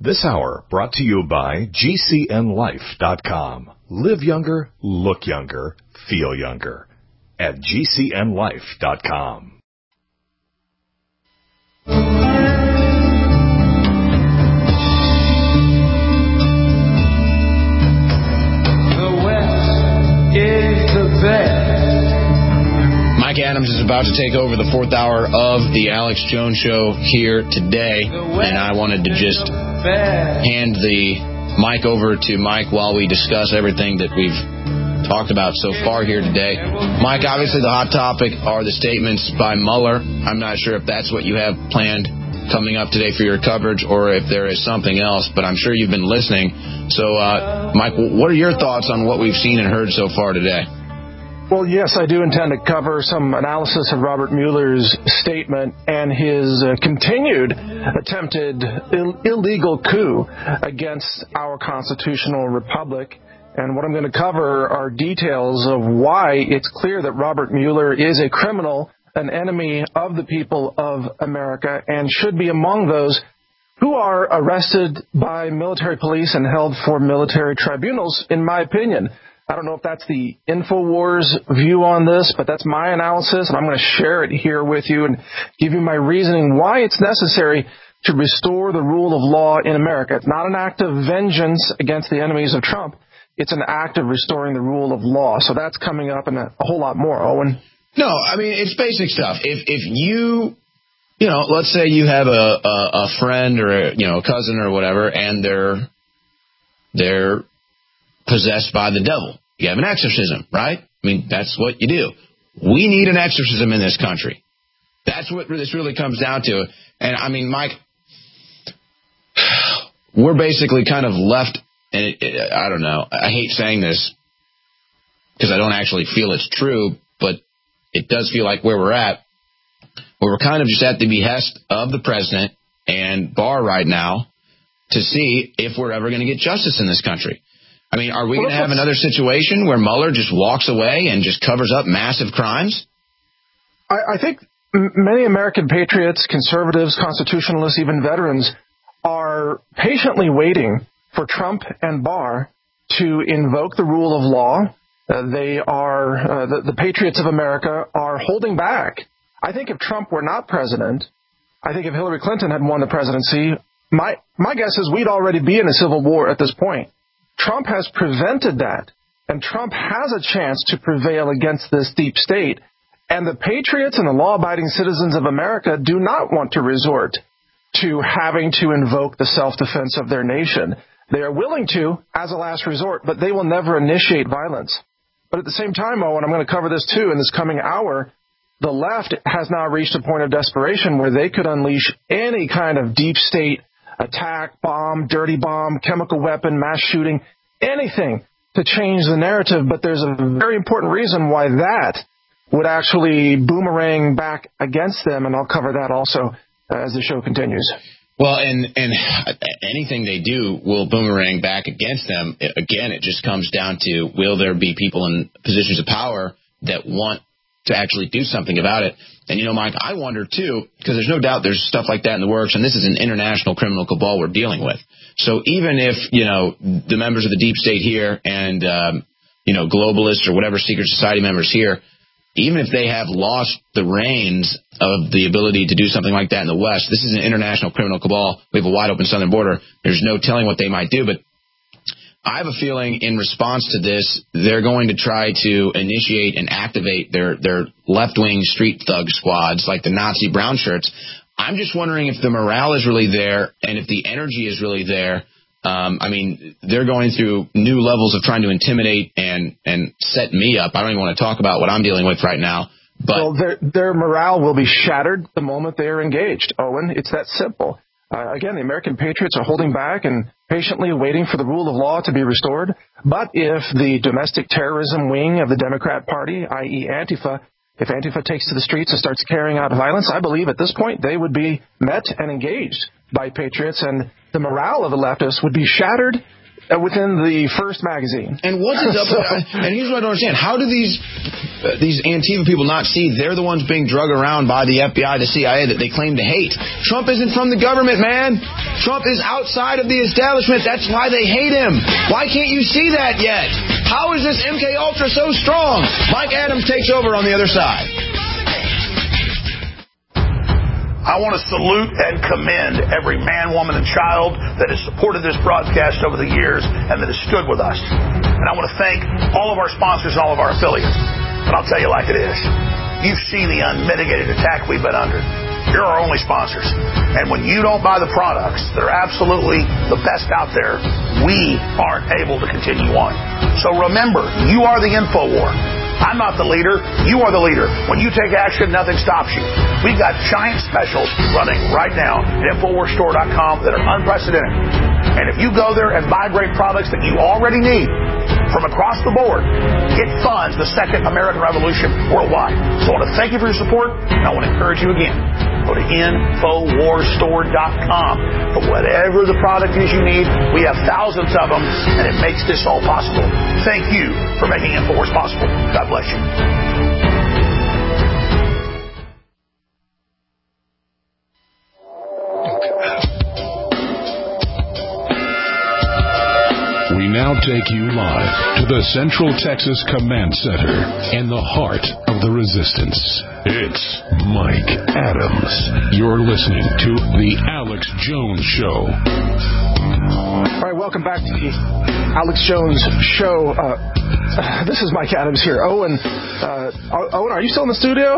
This hour brought to you by GCNLife.com. Live younger, look younger, feel younger at GCNLife.com. Mike Adams is about to take over the fourth hour of the Alex Jones Show here today, and I wanted to just hand the mic over to Mike while we discuss everything that we've talked about so far here today. Mike, obviously the hot topic are the statements by Mueller. I'm not sure if that's what you have planned coming up today for your coverage or if there is something else, but I'm sure you've been listening. So, Mike, what are your thoughts on what we've seen and heard so far today? Well, yes, I do intend to cover some analysis of Robert Mueller's statement and his continued attempted illegal coup against our constitutional republic. And what I'm going to cover are details of why it's clear that Robert Mueller is a criminal, an enemy of the people of America, and should be among those who are arrested by military police and held for military tribunals, in my opinion. I don't know if that's the InfoWars view on this, but that's my analysis, and I'm going to share it here with you and give you my reasoning why it's necessary to restore the rule of law in America. It's not an act of vengeance against the enemies of Trump. It's an act of restoring the rule of law. So that's coming up and a whole lot more, Owen. No, I mean, it's basic stuff. If you let's say you have a friend or a cousin or whatever, and they're possessed by the devil. You have an exorcism, right? I mean, that's what you do. We need an exorcism in this country. That's what this really comes down to. And, I mean, Mike, we're basically kind of left, and I don't know, I hate saying this because I don't actually feel it's true, but it does feel like where we're at, where we're kind of just at the behest of the president and Barr right now to see if we're ever going to get justice in this country. I mean, are we going to have another situation where Mueller just walks away and just covers up massive crimes? I think many American patriots, conservatives, constitutionalists, even veterans are patiently waiting for Trump and Barr to invoke the rule of law. The patriots of America are holding back. I think if Trump were not president, I think if Hillary Clinton had won the presidency, my guess is we'd already be in a civil war at this point. Trump has prevented that, and Trump has a chance to prevail against this deep state. And the patriots and the law-abiding citizens of America do not want to resort to having to invoke the self-defense of their nation. They are willing to as a last resort, but they will never initiate violence. But at the same time, Owen, I'm going to cover this too in this coming hour, the left has now reached a point of desperation where they could unleash any kind of deep state attack, bomb, dirty bomb, chemical weapon, mass shooting, anything to change the narrative. But there's a very important reason why that would actually boomerang back against them, and I'll cover that also as the show continues. Well, and anything they do will boomerang back against them. Again, it just comes down to, will there be people in positions of power that want to actually do something about it? And, Mike, I wonder, too, because there's no doubt there's stuff like that in the works, and this is an international criminal cabal we're dealing with. So even if, the members of the deep state here and, globalists or whatever secret society members here, even if they have lost the reins of the ability to do something like that in the West, this is an international criminal cabal. We have a wide-open southern border. There's no telling what they might do, but I have a feeling in response to this, they're going to try to initiate and activate their left-wing street thug squads like the Nazi brown shirts. I'm just wondering if the morale is really there and if the energy is really there. I mean, they're going through new levels of trying to intimidate and set me up. I don't even want to talk about what I'm dealing with right now. But well, their morale will be shattered the moment they are engaged, Owen. It's that simple. Again, the American patriots are holding back and patiently waiting for the rule of law to be restored. But if the domestic terrorism wing of the Democrat Party, i.e. Antifa, if Antifa takes to the streets and starts carrying out violence, I believe at this point they would be met and engaged by patriots, and the morale of the leftists would be shattered within the first magazine. And what's it up? And here's what I don't understand: how do these Antifa people not see they're the ones being drug around by the FBI, the CIA that they claim to hate? Trump isn't from the government, man. Trump is outside of the establishment. That's why they hate him. Why can't you see that yet? How is this MK Ultra so strong? Mike Adams takes over on the other side. I want to salute and commend every man, woman, and child that has supported this broadcast over the years and that has stood with us. And I want to thank all of our sponsors and all of our affiliates. But I'll tell you like it is. You see the unmitigated attack we've been under. You're our only sponsors. And when you don't buy the products that are absolutely the best out there, we aren't able to continue on. So remember, you are the InfoWar. I'm not the leader. You are the leader. When you take action, nothing stops you. We've got giant specials running right now at InfoWarsStore.com that are unprecedented. And if you go there and buy great products that you already need from across the board, it funds the second American Revolution worldwide. So I want to thank you for your support, and I want to encourage you again. Go to InfoWarsStore.com for whatever the product is you need. We have thousands of them, and it makes this all possible. Thank you for making InfoWars possible. God bless you. We now take you live to the Central Texas Command Center in the heart of the resistance. It's Mike Adams. You're listening to The Alex Jones Show. All right, welcome back to the Alex Jones Show. This is Mike Adams here. Owen, are you still in the studio?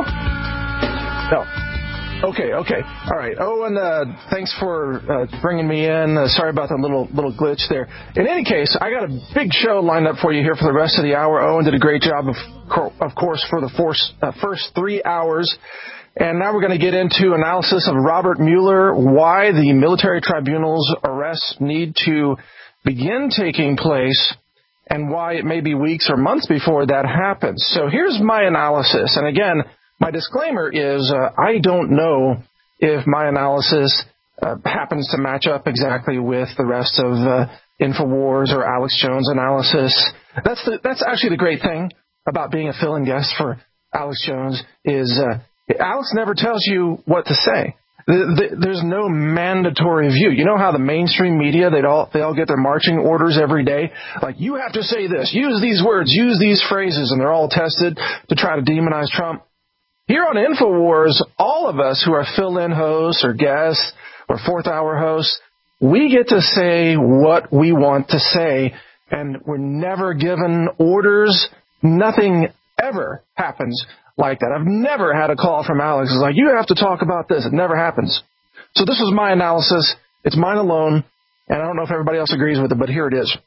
No. Okay. All right. Owen, thanks for bringing me in. Sorry about that little glitch there. In any case, I got a big show lined up for you here for the rest of the hour. Owen did a great job, of course, for the first 3 hours. And now we're going to get into analysis of Robert Mueller, why the military tribunal's arrests need to begin taking place, and why it may be weeks or months before that happens. So here's my analysis. And again, my disclaimer is I don't know if my analysis happens to match up exactly with the rest of InfoWars or Alex Jones' analysis. That's actually the great thing about being a fill-in guest for Alex Jones is Alex never tells you what to say. There's no mandatory view. You know how the mainstream media, they all get their marching orders every day? Like, you have to say this, use these words, use these phrases, and they're all tested to try to demonize Trump. Here on InfoWars, all of us who are fill-in hosts or guests or fourth-hour hosts, we get to say what we want to say, and we're never given orders. Nothing ever happens like that. I've never had a call from Alex. It's like, you have to talk about this. It never happens. So this was my analysis. It's mine alone, and I don't know if everybody else agrees with it, but here it is.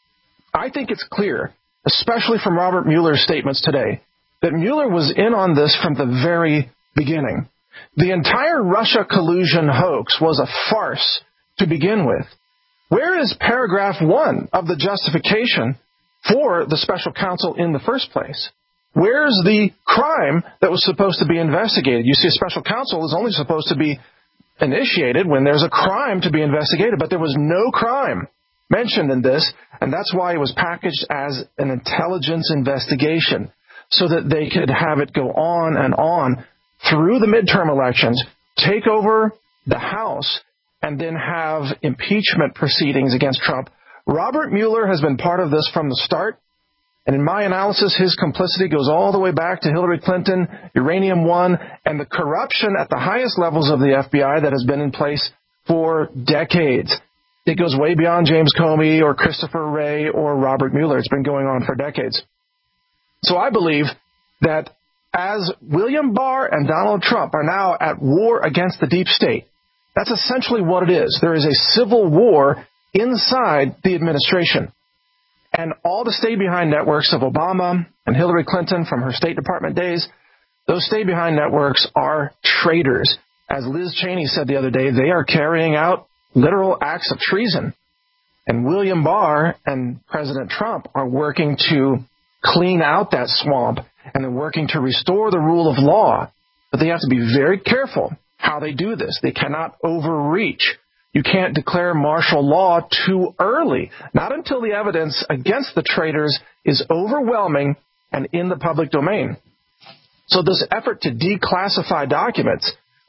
I think it's clear, especially from Robert Mueller's statements today, that Mueller was in on this from the very beginning. The entire Russia collusion hoax was a farce to begin with. Where is paragraph 1 of the justification for the special counsel in the first place? Where's the crime that was supposed to be investigated? You see, a special counsel is only supposed to be initiated when there's a crime to be investigated, but there was no crime mentioned in this, and that's why it was packaged as an intelligence investigation, so that they could have it go on and on through the midterm elections, take over the House, and then have impeachment proceedings against Trump. Robert Mueller has been part of this from the start. And in my analysis, his complicity goes all the way back to Hillary Clinton, Uranium One, and the corruption at the highest levels of the FBI that has been in place for decades. It goes way beyond James Comey or Christopher Wray or Robert Mueller. It's been going on for decades. So I believe that as William Barr and Donald Trump are now at war against the deep state, that's essentially what it is. There is a civil war inside the administration. And all the stay-behind networks of Obama and Hillary Clinton from her State Department days, those stay-behind networks are traitors. As Liz Cheney said the other day, they are carrying out literal acts of treason. And William Barr and President Trump are working to clean out that swamp, and they're working to restore the rule of law. But they have to be very careful how they do this. They cannot overreach. You can't declare martial law too early, not until the evidence against the traitors is overwhelming and in the public domain. So this effort to declassify documents,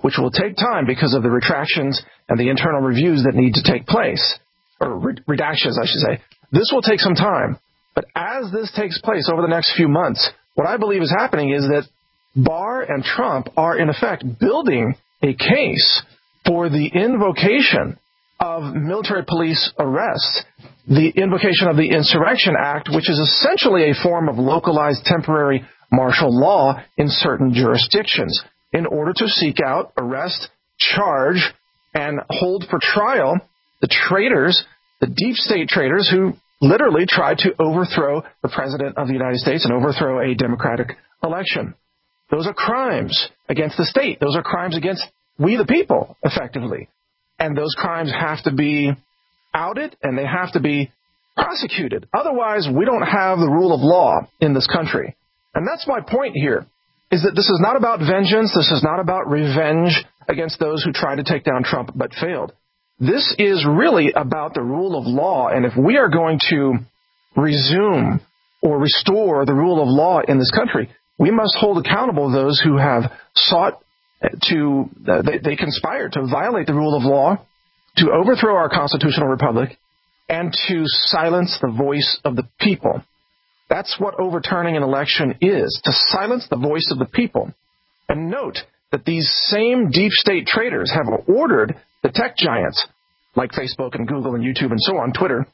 which will take time because of the retractions and the internal reviews that need to take place, or redactions, I should say. This will take some time. But as this takes place over the next few months, what I believe is happening is that Barr and Trump are, in effect, building a case for the invocation of military police arrests, the invocation of the Insurrection Act, which is essentially a form of localized temporary martial law in certain jurisdictions, in order to seek out, arrest, charge, and hold for trial the traitors, the deep state traitors who literally tried to overthrow the President of the United States and overthrow a democratic election. Those are crimes against the state. Those are crimes against we the people, effectively. And those crimes have to be outed and they have to be prosecuted. Otherwise, we don't have the rule of law in this country. And that's my point here, is that this is not about vengeance. This is not about revenge against those who tried to take down Trump but failed. This is really about the rule of law. And if we are going to resume or restore the rule of law in this country, we must hold accountable those who have sought to, they conspired to violate the rule of law, to overthrow our constitutional republic, and to silence the voice of the people. That's what overturning an election is, to silence the voice of the people. And note that these same deep state traitors have ordered the tech giants, like Facebook and Google and YouTube and so on, Twitter,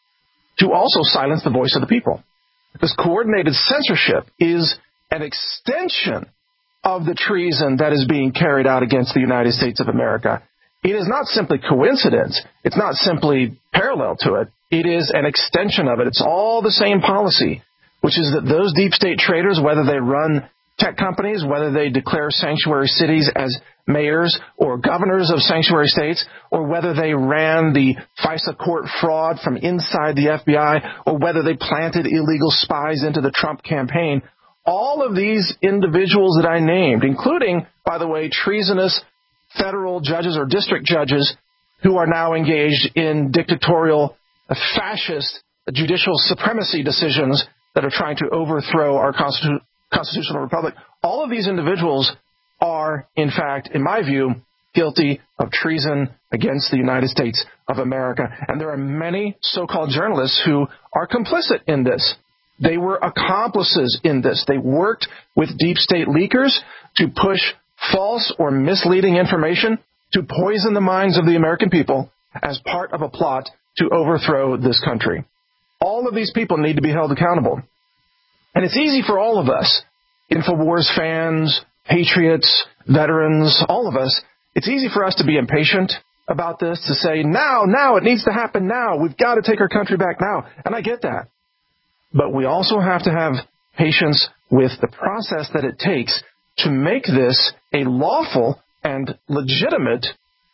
to also silence the voice of the people. This coordinated censorship is an extension of the treason that is being carried out against the United States of America. It is not simply coincidence. It's not simply parallel to it. It is an extension of it. It's all the same policy, which is that those deep state traitors, whether they run tech companies, whether they declare sanctuary cities as mayors or governors of sanctuary states, or whether they ran the FISA court fraud from inside the FBI, or whether they planted illegal spies into the Trump campaign, all of these individuals that I named, including, by the way, treasonous federal judges or district judges who are now engaged in dictatorial, fascist judicial supremacy decisions that are trying to overthrow our constitutional republic, all of these individuals are, in fact, in my view, guilty of treason against the United States of America. And there are many so-called journalists who are complicit in this. They were accomplices in this. They worked with deep state leakers to push false or misleading information to poison the minds of the American people as part of a plot to overthrow this country. All of these people need to be held accountable. And it's easy for all of us, InfoWars fans, patriots, veterans, all of us, it's easy for us to be impatient about this, to say, now, it needs to happen now. We've got to take our country back now. And I get that. But we also have to have patience with the process that it takes to make this a lawful and legitimate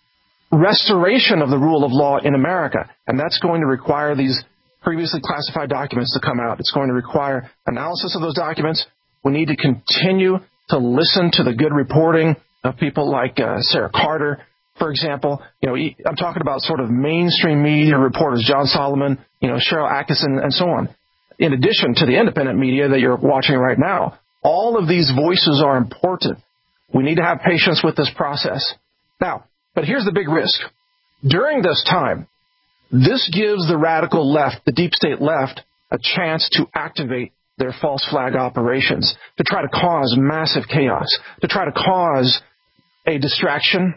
restoration of the rule of law in America. And that's going to require these previously classified documents to come out. It's going to require analysis of those documents. We need to continue to listen to the good reporting of people like Sarah Carter, for example. I'm talking about sort of mainstream media reporters, John Solomon, Cheryl Atkinson, and so on. In addition to the independent media that you're watching right now, all of these voices are important. We need to have patience with this process. Now, but here's the big risk. During this time, this gives the radical left, the deep state left, a chance to activate their false flag operations, to try to cause massive chaos, to try to cause a distraction,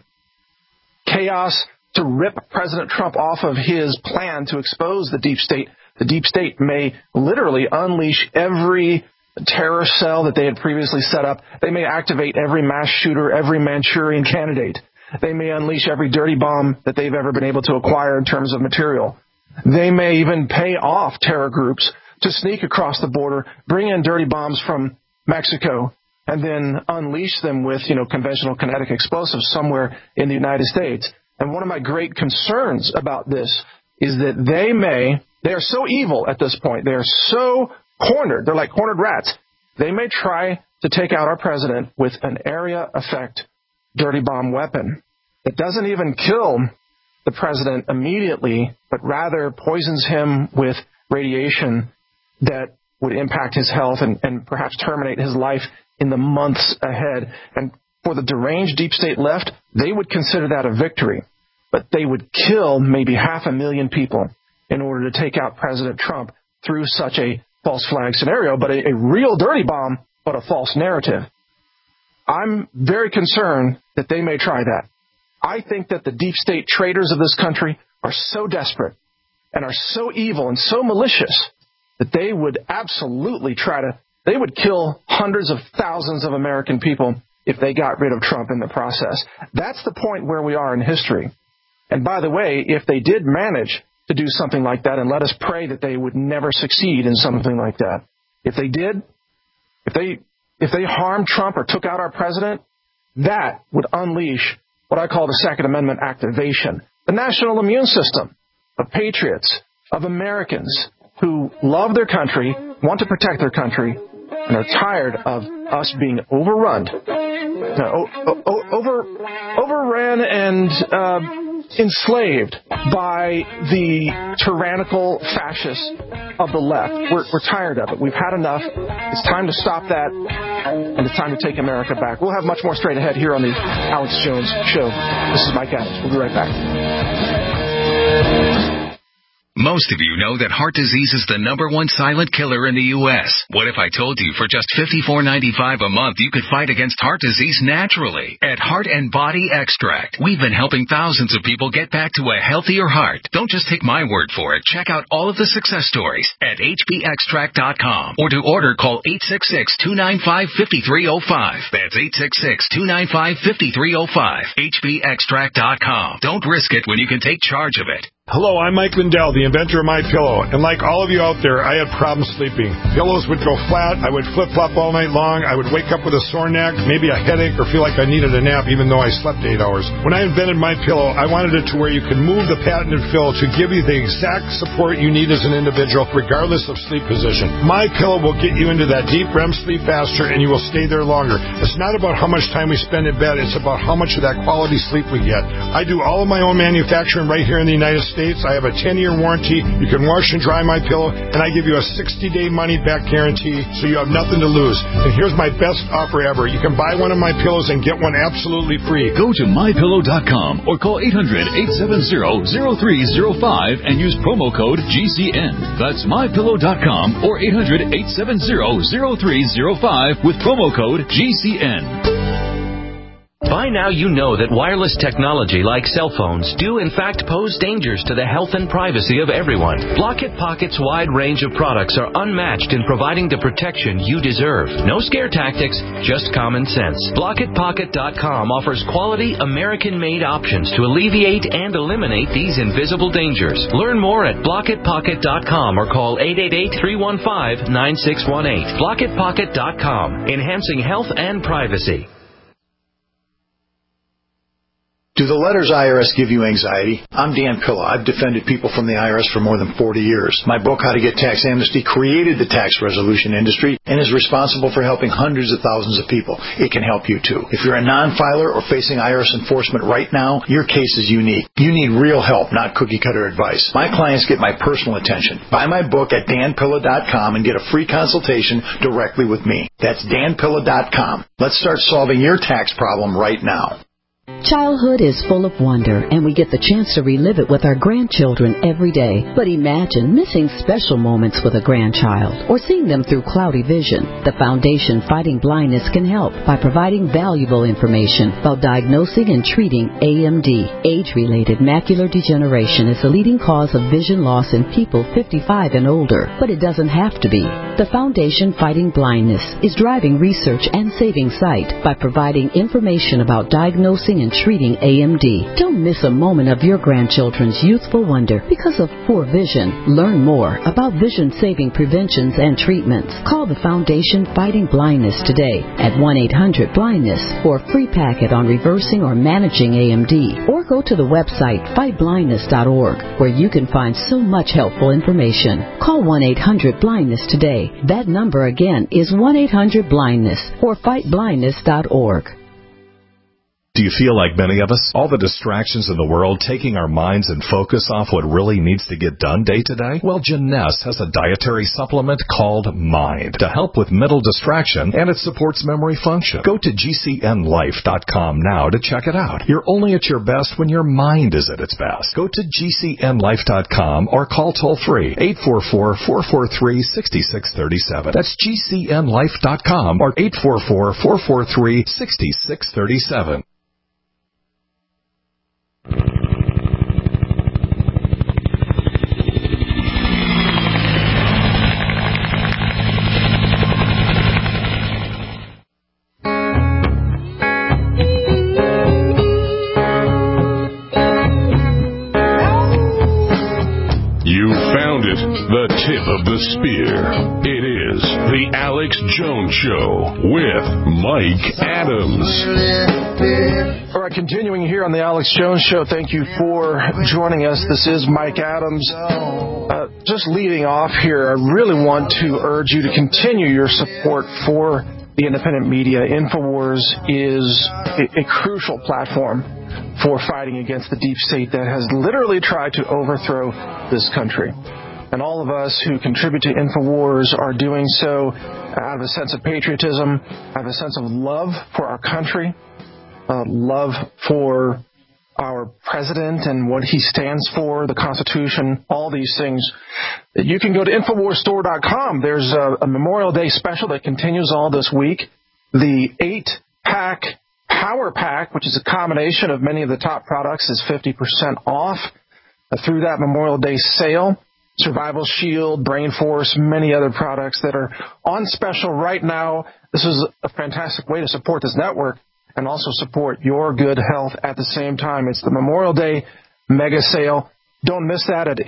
chaos, to rip President Trump off of his plan to expose the deep state. The deep state may literally unleash every terror cell that they had previously set up. They may activate every mass shooter, every Manchurian candidate. They may unleash every dirty bomb that they've ever been able to acquire in terms of material. They may even pay off terror groups to sneak across the border, bring in dirty bombs from Mexico, and then unleash them with, conventional kinetic explosives somewhere in the United States. And one of my great concerns about this is that they are so evil at this point. They are so cornered. They're like cornered rats. They may try to take out our president with an area effect dirty bomb weapon that doesn't even kill the president immediately, but rather poisons him with radiation that would impact his health and perhaps terminate his life in the months ahead. And for the deranged deep state left, they would consider that a victory. But they would kill maybe 500,000 people in order to take out President Trump through such a false flag scenario, but a real dirty bomb, but a false narrative. I'm very concerned that they may try that. I think that the deep state traitors of this country are so desperate and are so evil and so malicious that they would absolutely they would kill hundreds of thousands of American people if they got rid of Trump in the process. That's the point where we are in history. And by the way, if they did manage to do something like that, and let us pray that they would never succeed in something like that. If they did, if they harmed Trump or took out our president, that would unleash what I call the Second Amendment activation. The national immune system of patriots, of Americans who love their country, want to protect their country, and are tired of us being overrun, overran and enslaved by the tyrannical fascists of the left. We're tired of it. We've had enough. It's time to stop that, and it's time to take America back. We'll have much more straight ahead here on the Alex Jones Show. This is Mike Adams. We'll be right back. Most of you know that heart disease is the #1 silent killer in the U.S. What if I told you for just $54.95 a month you could fight against heart disease naturally at Heart and Body Extract? We've been helping thousands of people get back to a healthier heart. Don't just take my word for it. Check out all of the success stories at hbextract.com, or to order, call 866-295-5305. That's 866-295-5305. hbextract.com. Don't risk it when you can take charge of it. Hello, I'm Mike Lindell, the inventor of MyPillow, and like all of you out there, I had problems sleeping. Pillows would go flat, I would flip-flop all night long, I would wake up with a sore neck, maybe a headache, or feel like I needed a nap even though I slept 8 hours. When I invented MyPillow, I wanted it to where you could move the patented fill to give you the exact support you need as an individual, regardless of sleep position. MyPillow will get you into that deep REM sleep faster, and you will stay there longer. It's not about how much time we spend in bed, it's about how much of that quality sleep we get. I do all of my own manufacturing right here in the United States. I have a 10-year warranty. You can wash and dry MyPillow, and I give you a 60-day money-back guarantee, so you have nothing to lose. And here's my best offer ever. You can buy one of my pillows and get one absolutely free. Go to MyPillow.com or call 800-870-0305 and use promo code GCN. That's MyPillow.com or 800-870-0305 with promo code GCN. By now you know that wireless technology like cell phones do in fact pose dangers to the health and privacy of everyone. Blockit Pocket's wide range of products are unmatched in providing the protection you deserve. No scare tactics, just common sense. BlockitPocket.com offers quality American-made options to alleviate and eliminate these invisible dangers. Learn more at BlockitPocket.com or call 888-315-9618. BlockitPocket.com, enhancing health and privacy. Do the letters IRS give you anxiety? I'm Dan Pilla. I've defended people from the IRS for more than 40 years. My book, How to Get Tax Amnesty, created the tax resolution industry and is responsible for helping hundreds of thousands of people. It can help you, too. If you're a non-filer or facing IRS enforcement right now, your case is unique. You need real help, not cookie-cutter advice. My clients get my personal attention. Buy my book at danpilla.com and get a free consultation directly with me. That's danpilla.com. Let's start solving your tax problem right now. Childhood is full of wonder, and we get the chance to relive it with our grandchildren every day. But imagine missing special moments with a grandchild or seeing them through cloudy vision. The Foundation Fighting Blindness can help by providing valuable information about diagnosing and treating AMD. Age-related macular degeneration is the leading cause of vision loss in people 55 and older, but it doesn't have to be. The Foundation Fighting Blindness is driving research and saving sight by providing information about diagnosing and treating AMD. Don't miss a moment of your grandchildren's youthful wonder because of poor vision. Learn more about vision-saving preventions and treatments. Call the Foundation Fighting Blindness today at 1-800-BLINDNESS for a free packet on reversing or managing AMD. Or go to the website fightblindness.org where you can find so much helpful information. Call 1-800-BLINDNESS today. That number again is 1-800-BLINDNESS or fightblindness.org. Do you feel like many of us? All the distractions in the world taking our minds and focus off what really needs to get done day to day? Well, Jeunesse has a dietary supplement called Mind to help with mental distraction, and it supports memory function. Go to GCNLife.com now to check it out. You're only at your best when your mind is at its best. Go to GCNLife.com or call toll-free 844-443-6637. That's GCNLife.com or 844-443-6637. You found it, the tip of the spear. It is the Alex Jones Show with Mike Adams. All right, continuing here on the Alex Jones Show, thank you for joining us. This is Mike Adams. Just leading off here, I really want to urge you to continue your support for the independent media. InfoWars is a crucial platform for fighting against the deep state that has literally tried to overthrow this country. And all of us who contribute to InfoWars are doing so out of a sense of patriotism, out of a sense of love for our country, love for our president and what he stands for, the Constitution, all these things. You can go to InfoWarsStore.com. There's a Memorial Day special that continues all this week. The 8-pack Power Pack, which is a combination of many of the top products, is 50% off through that Memorial Day sale. Survival Shield, Brain Force, many other products that are on special right now. This is a fantastic way to support this network and also support your good health at the same time. It's the Memorial Day mega sale. Don't miss that at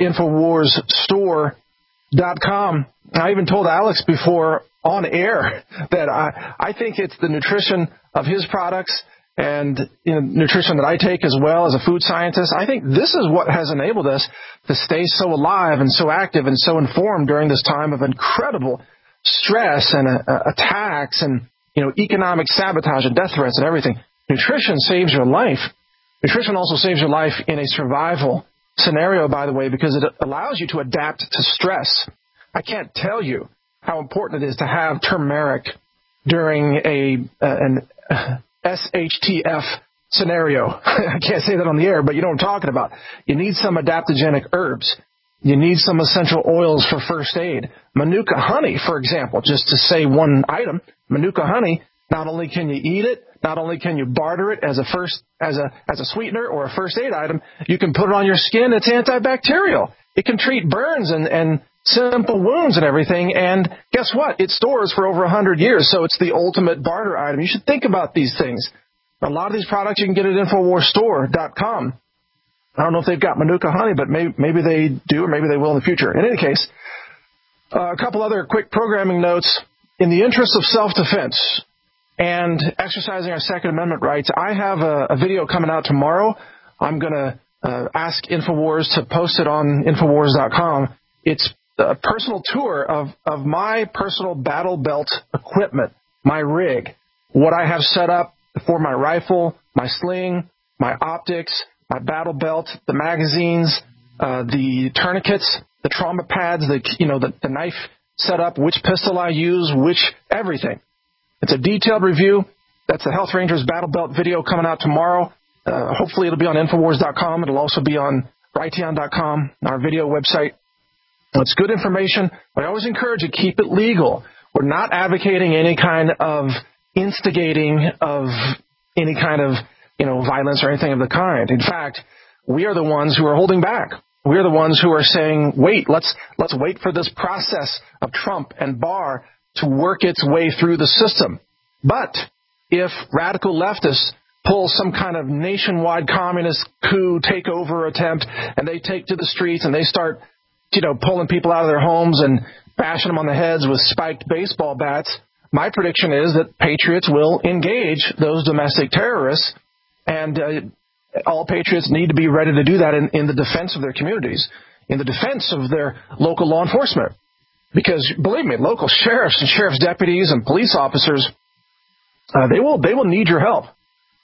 InfoWarsStore.com. I even told Alex before on air that I think it's the nutrition of his products and nutrition that I take as well as a food scientist. I think this is what has enabled us to stay so alive and so active and so informed during this time of incredible stress and attacks and economic sabotage and death threats and everything. Nutrition saves your life. Nutrition also saves your life in a survival scenario, by the way, because it allows you to adapt to stress. I can't tell you how important it is to have turmeric during an SHTF scenario. I can't say that on the air, but you know what I'm talking about. You need some adaptogenic herbs. You need some essential oils for first aid. Manuka honey, for example, just to say one item, Manuka honey, not only can you eat it, not only can you barter it as a sweetener or a first aid item, you can put it on your skin. It's antibacterial. It can treat burns and simple wounds and everything. And guess what? It stores for over 100 years, so it's the ultimate barter item. You should think about these things. A lot of these products you can get at InfoWarsStore.com. I don't know if they've got Manuka honey, but maybe they do, or maybe they will in the future. In any case, a couple other quick programming notes. In the interest of self-defense and exercising our Second Amendment rights, I have a video coming out tomorrow. I'm going to ask InfoWars to post it on InfoWars.com. It's a personal tour of my personal battle belt equipment, my rig, what I have set up for my rifle, my sling, my optics, my battle belt, the magazines, the tourniquets, the trauma pads, the knife setup, which pistol I use, everything. It's a detailed review. That's the Health Rangers Battle Belt video coming out tomorrow. Hopefully it'll be on Infowars.com. It'll also be on Raytheon.com, our video website. It's good information, but I always encourage you, keep it legal. We're not advocating any kind of instigating of any kind of violence or anything of the kind. In fact, we are the ones who are holding back. We are the ones who are saying, wait, let's wait for this process of Trump and Barr to work its way through the system. But if radical leftists pull some kind of nationwide communist coup takeover attempt and they take to the streets and they start, pulling people out of their homes and bashing them on the heads with spiked baseball bats, my prediction is that patriots will engage those domestic terrorists, and all patriots need to be ready to do that in the defense of their communities, in the defense of their local law enforcement. Because, believe me, local sheriffs and sheriff's deputies and police officers, they will need your help.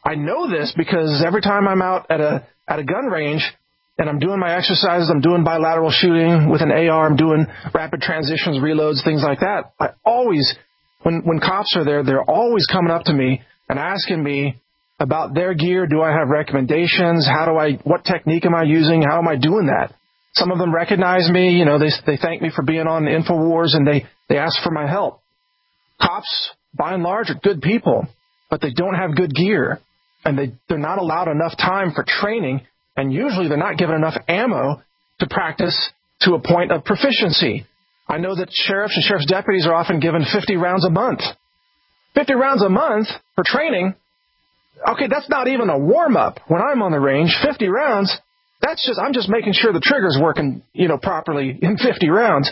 I know this because every time I'm out at a gun range and I'm doing my exercises, I'm doing bilateral shooting with an AR, I'm doing rapid transitions, reloads, things like that. I always, when cops are there, they're always coming up to me and asking me about their gear. Do I have recommendations? What technique am I using? How am I doing that? Some of them recognize me. They thank me for being on the InfoWars, and they ask for my help. Cops, by and large, are good people, but they don't have good gear, and they're not allowed enough time for training, and usually they're not given enough ammo to practice to a point of proficiency. I know that sheriffs and sheriff's deputies are often given 50 rounds a month. 50 rounds a month for training? Okay, that's not even a warm-up. When I'm on the range, 50 rounds, I'm just making sure the trigger's working, properly in 50 rounds.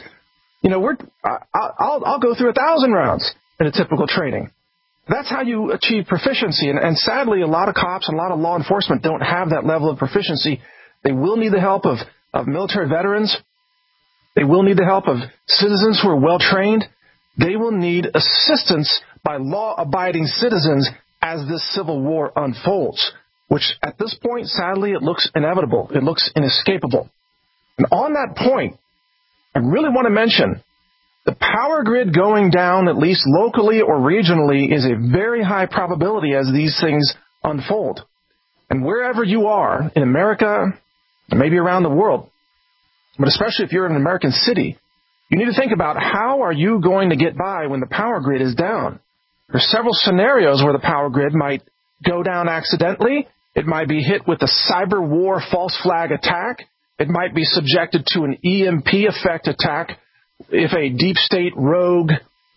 I'll go through 1,000 rounds in a typical training. That's how you achieve proficiency. And sadly, a lot of cops and a lot of law enforcement don't have that level of proficiency. They will need the help of military veterans. They will need the help of citizens who are well-trained. They will need assistance by law-abiding citizens as this civil war unfolds, which at this point, sadly, it looks inevitable. It looks inescapable. And on that point, I really want to mention the power grid going down, at least locally or regionally, is a very high probability as these things unfold. And wherever you are in America, maybe around the world, but especially if you're in an American city, you need to think about how are you going to get by when the power grid is down. There are several scenarios where the power grid might go down accidentally. It might be hit with a cyber war false flag attack. It might be subjected to an EMP effect attack if a deep state rogue,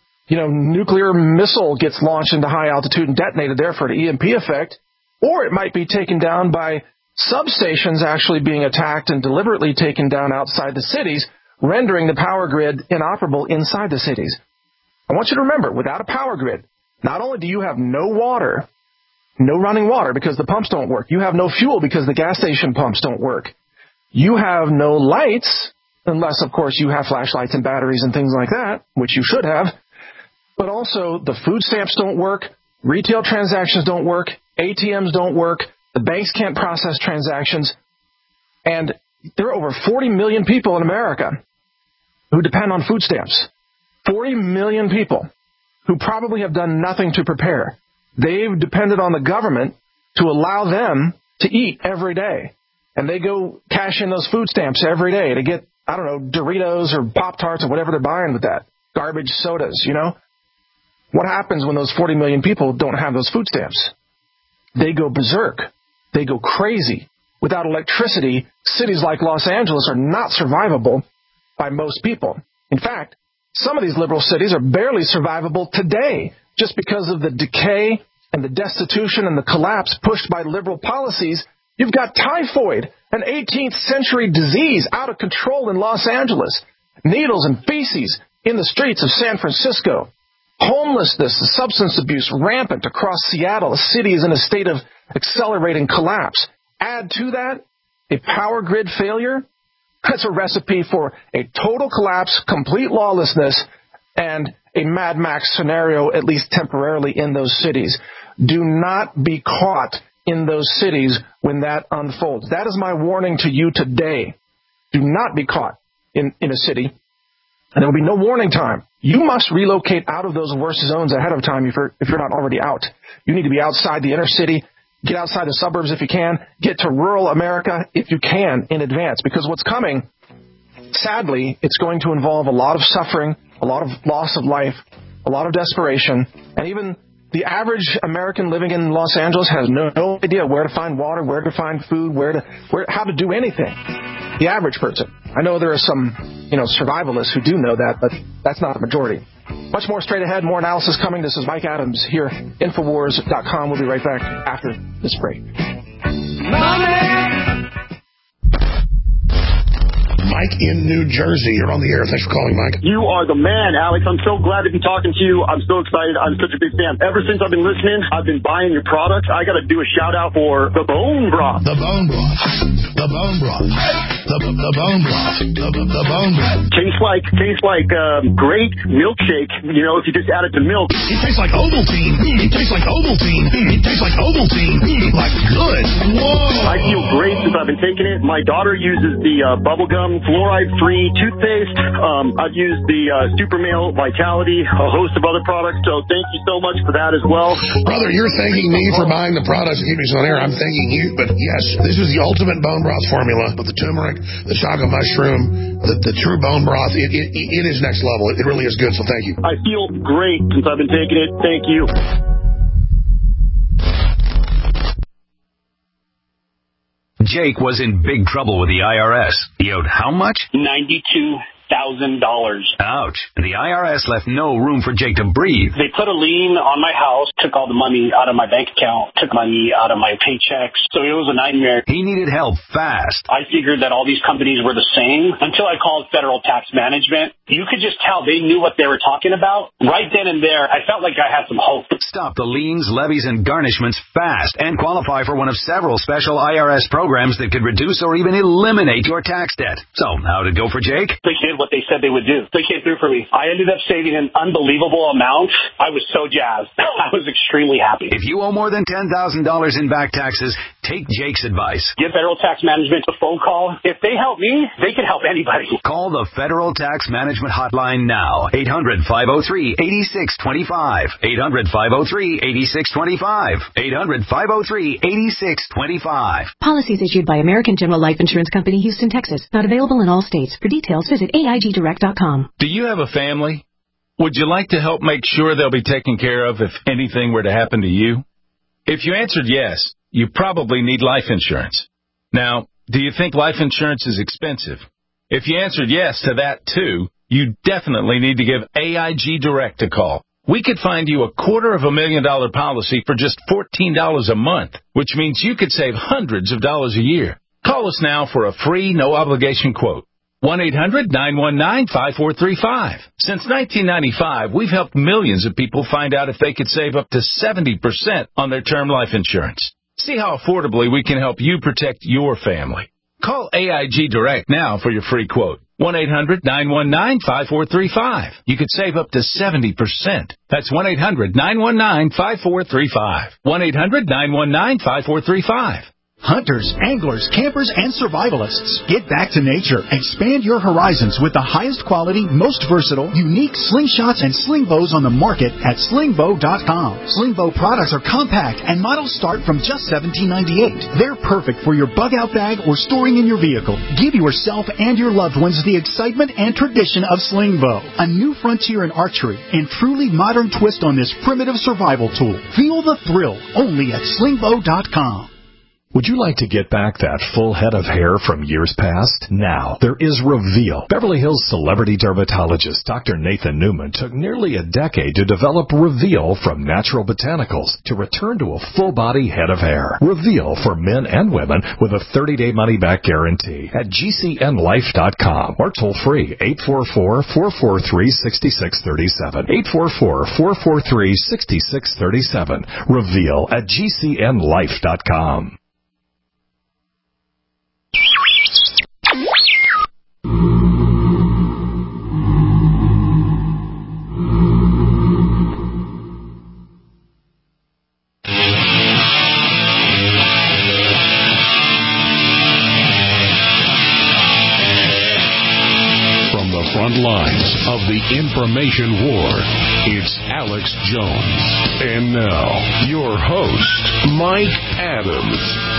nuclear missile gets launched into high altitude and detonated there for an EMP effect. Or it might be taken down by substations actually being attacked and deliberately taken down outside the cities, rendering the power grid inoperable inside the cities. I want you to remember, without a power grid, not only do you have no water, no running water because the pumps don't work. You have no fuel because the gas station pumps don't work. You have no lights, unless, of course, you have flashlights and batteries and things like that, which you should have. But also, the food stamps don't work. Retail transactions don't work. ATMs don't work. The banks can't process transactions. And there are over 40 million people in America who depend on food stamps. 40 million people who probably have done nothing to prepare. They've depended on the government to allow them to eat every day. And they go cash in those food stamps every day to get, Doritos or Pop-Tarts or whatever they're buying with that. Garbage sodas, What happens when those 40 million people don't have those food stamps? They go berserk. They go crazy. Without electricity, cities like Los Angeles are not survivable by most people. In fact, some of these liberal cities are barely survivable today just because of the decay and the destitution and the collapse pushed by liberal policies. You've got typhoid, an 18th century disease out of control in Los Angeles, needles and feces in the streets of San Francisco, homelessness and substance abuse rampant across Seattle. A city is in a state of accelerating collapse. Add to that a power grid failure. That's a recipe for a total collapse, complete lawlessness, and a Mad Max scenario, at least temporarily, in those cities. Do not be caught in those cities when that unfolds. That is my warning to you today. Do not be caught in a city, and there will be no warning time. You must relocate out of those worst zones ahead of time if you're not already out. You need to be outside the inner city. Get outside the suburbs if you can. Get to rural America if you can in advance. Because what's coming, sadly, it's going to involve a lot of suffering, a lot of loss of life, a lot of desperation. And even the average American living in Los Angeles has no idea where to find water, where to find food, how to do anything. The average person. I know there are some, survivalists who do know that, but that's not the majority. Much more straight ahead, more analysis coming. This is Mike Adams here, Infowars.com. We'll be right back after this break. Mike in New Jersey. You're on the air. Thanks for calling, Mike. You are the man, Alex. I'm so glad to be talking to you. I'm so excited. I'm such a big fan. Ever since I've been listening, I've been buying your products. I got to do a shout out for the Bone Broth. The Bone Broth. The Bone Broth. The bone broth. The bone broth. Tastes like great milkshake. You know, if you just add it to milk. It tastes like Ovaltine. It tastes like Ovaltine. It tastes like Ovaltine. Like good. Whoa. I feel great since I've been taking it. My daughter uses the bubblegum fluoride-free toothpaste. I've used the Super Male Vitality, a host of other products. So thank you so much for that as well. Brother, you're thanking me for buying the products and keeping us on air. I'm thanking you. But yes, this is the ultimate bone broth formula with the turmeric, the chaga mushroom, the true bone broth. It is next level. It really is good. So thank you. I feel great since I've been taking it. Thank you. Jake was in big trouble with the IRS. He owed how much? $92,000. Ouch. The IRS left no room for Jake to breathe. They put a lien on my house, took all the money out of my bank account, took money out of my paychecks. So it was a nightmare. He needed help fast. I figured that all these companies were the same until I called Federal Tax Management. You could just tell they knew what they were talking about. Right then and there, I felt like I had some hope. Stop the liens, levies, and garnishments fast and qualify for one of several special IRS programs that could reduce or even eliminate your tax debt. So, how did it go for Jake? They did what they said they would do. They came through for me. I ended up saving an unbelievable amount. I was so jazzed. I was extremely happy. If you owe more than $10,000 in back taxes, take Jake's advice. Give Federal Tax Management a phone call. If they help me, they can help anybody. Call the Federal Tax Management Hotline now. 800-503-8625. 800-503-8625. 800-503-8625. Policies issued by American General Life Insurance Company, Houston, Texas. Not available in all states. For details, visit AIGdirect.com. Do you have a family? Would you like to help make sure they'll be taken care of if anything were to happen to you? If you answered yes, you probably need life insurance. Now, do you think life insurance is expensive? If you answered yes to that too, you definitely need to give AIG Direct a call. We could find you a $250,000 policy for just $14 a month, which means you could save hundreds of dollars a year. Call us now for a free, no-obligation quote. 1-800-919-5435. Since 1995, we've helped millions of people find out if they could save up to 70% on their term life insurance. See how affordably we can help you protect your family. Call AIG Direct now for your free quote. 1-800-919-5435. You could save up to 70%. That's 1-800-919-5435. 1-800-919-5435. Hunters, anglers, campers, and survivalists. Get back to nature. Expand your horizons with the highest quality, most versatile, unique slingshots and sling bows on the market at slingbow.com. Sling bow products are compact and models start from just $17.98. They're perfect for your bug-out bag or storing in your vehicle. Give yourself and your loved ones the excitement and tradition of sling bow. A new frontier in archery and truly modern twist on this primitive survival tool. Feel the thrill only at slingbow.com. Would you like to get back that full head of hair from years past? Now, there is Reveal. Beverly Hills celebrity dermatologist Dr. Nathan Newman took nearly a decade to develop Reveal from natural botanicals to return to a full-body head of hair. Reveal for men and women with a 30-day money-back guarantee at GCNlife.com or toll-free 844-443-6637. 844-443-6637. Reveal at GCNlife.com. Front lines of the information war. It's Alex Jones. And now, your host, Mike Adams.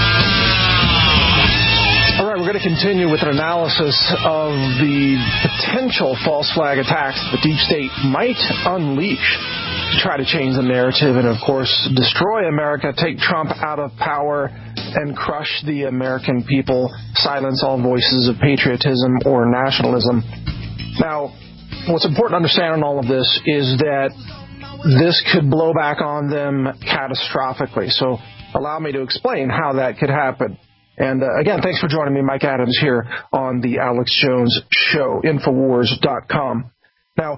All right, we're going to continue with an analysis of the potential false flag attacks the deep state might unleash to try to change the narrative and, of course, destroy America, take Trump out of power, and crush the American people, silence all voices of patriotism or nationalism. Now, what's important to understand in all of this is that this could blow back on them catastrophically. So allow me to explain how that could happen. And again, thanks for joining me, Mike Adams, here on the Alex Jones Show, Infowars.com. Now,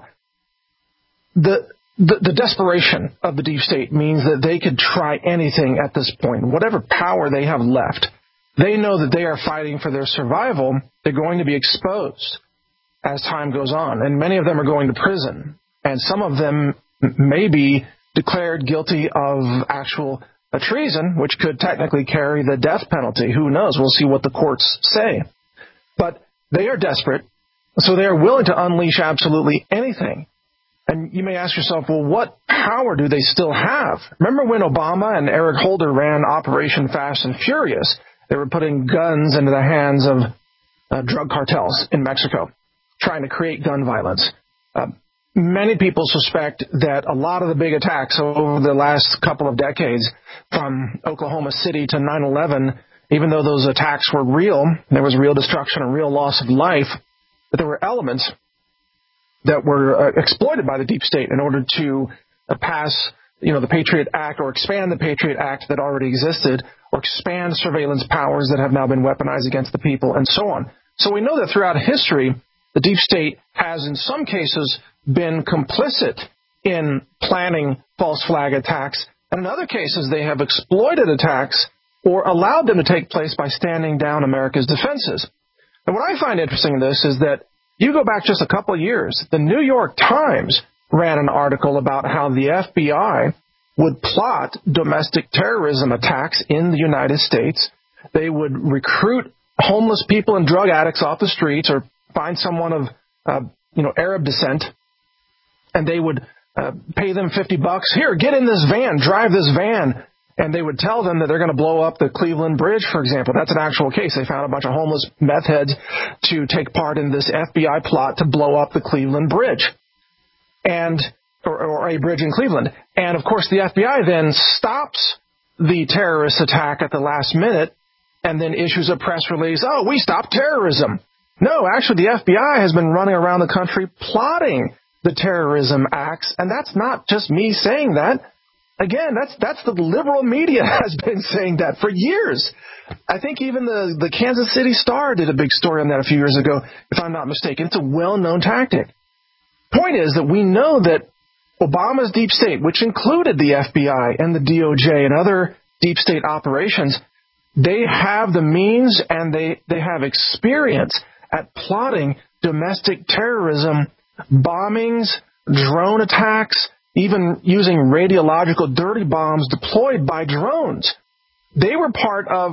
the desperation of the deep state means that they could try anything at this point. Whatever power they have left, they know that they are fighting for their survival. They're going to be exposed as time goes on, and many of them are going to prison, and some of them may be declared guilty of actual treason, which could technically carry the death penalty. Who knows? We'll see what the courts say. But they are desperate, so they are willing to unleash absolutely anything. And you may ask yourself, well, what power do they still have? Remember when Obama and Eric Holder ran Operation Fast and Furious? They were putting guns into the hands of drug cartels in Mexico, trying to create gun violence. Many people suspect that a lot of the big attacks over the last couple of decades, from Oklahoma City to 9/11, even though those attacks were real, there was real destruction and real loss of life, but there were elements that were exploited by the deep state in order to pass, the Patriot Act, or expand the Patriot Act that already existed, or expand surveillance powers that have now been weaponized against the people, and so on. So we know that throughout history, the deep state has in some cases been complicit in planning false flag attacks, and in other cases they have exploited attacks or allowed them to take place by standing down America's defenses. And what I find interesting in this is that you go back just a couple of years, the New York Times ran an article about how the FBI would plot domestic terrorism attacks in the United States. They would recruit homeless people and drug addicts off the streets, or find someone of Arab descent, and they would pay them $50. Here, get in this van, drive this van. And they would tell them that they're going to blow up the Cleveland Bridge, for example. That's an actual case. They found a bunch of homeless meth heads to take part in this FBI plot to blow up the Cleveland Bridge, or a bridge in Cleveland. And, of course, the FBI then stops the terrorist attack at the last minute and then issues a press release, oh, we stopped terrorism. No, actually, the FBI has been running around the country plotting the terrorism acts, and that's not just me saying that. Again, that's the liberal media has been saying that for years. I think even the Kansas City Star did a big story on that a few years ago, if I'm not mistaken. It's a well-known tactic. Point is that we know that Obama's deep state, which included the FBI and the DOJ and other deep state operations, they have the means and they have experience at plotting domestic terrorism, bombings, drone attacks, even using radiological dirty bombs deployed by drones. They were part of,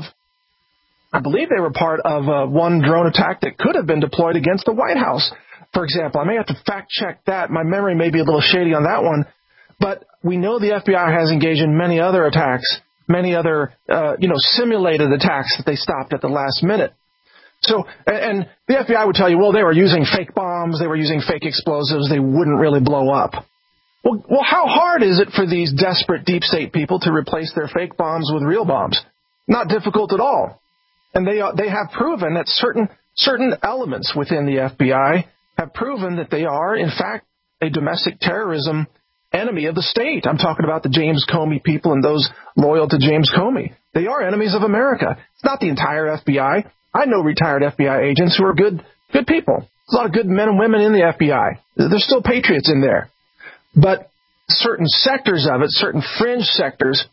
I believe they were part of one drone attack that could have been deployed against the White House, for example. I may have to fact check that. My memory may be a little shady on that one. But we know the FBI has engaged in many other attacks, many other, simulated attacks that they stopped at the last minute. So, and the FBI would tell you, well, they were using fake bombs, they were using fake explosives, they wouldn't really blow up. Well, how hard is it for these desperate deep state people to replace their fake bombs with real bombs? Not difficult at all. And they have proven that certain elements within the FBI have proven that they are, in fact, a domestic terrorism enemy of the state. I'm talking about the James Comey people and those loyal to James Comey. They are enemies of America. It's not the entire FBI. I know retired FBI agents who are good people. There's a lot of good men and women in the FBI. There's still patriots in there. But certain sectors of it, certain fringe sectors,